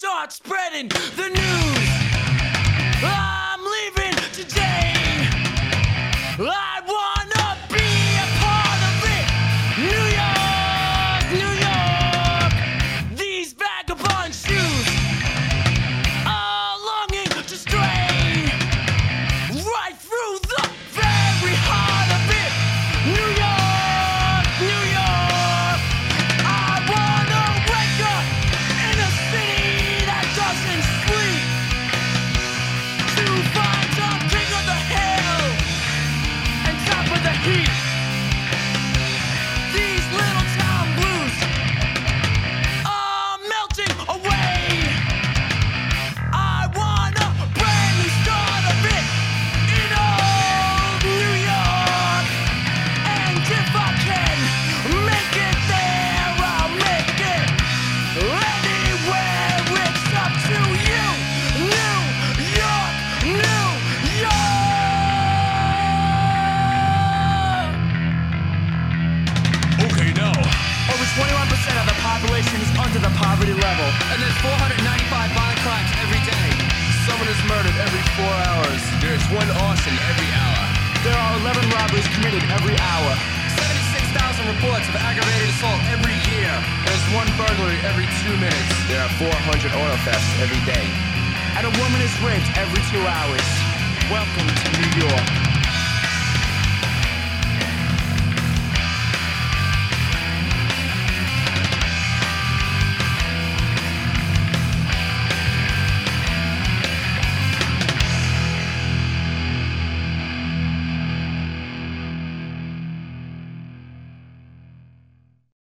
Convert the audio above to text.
start spreading the news. I'm leaving today. I wanna be a part of it. New York, New York. These vagabond shoes are longing to stray right through the very heart of it. New York, New York. I wanna wake up in a city that doesn't sleep, to find some king of the hill and top of the heat. These little town blues are melting away. I want a brand new start of it in old New York. And if I can make it there, I'll make it anywhere. It's up to you. New York, New York. Okay, now. Over 21% of the population is under the poverty level. And there's 495 violent crimes every day. Someone is murdered every 4 hours. There's one arson every hour. There are 11 robberies committed every hour. 76,000 reports of aggravated assault every year. There's one burglary every 2 minutes. There are 400 auto thefts every day. And a woman is raped every 2 hours. Welcome to New York.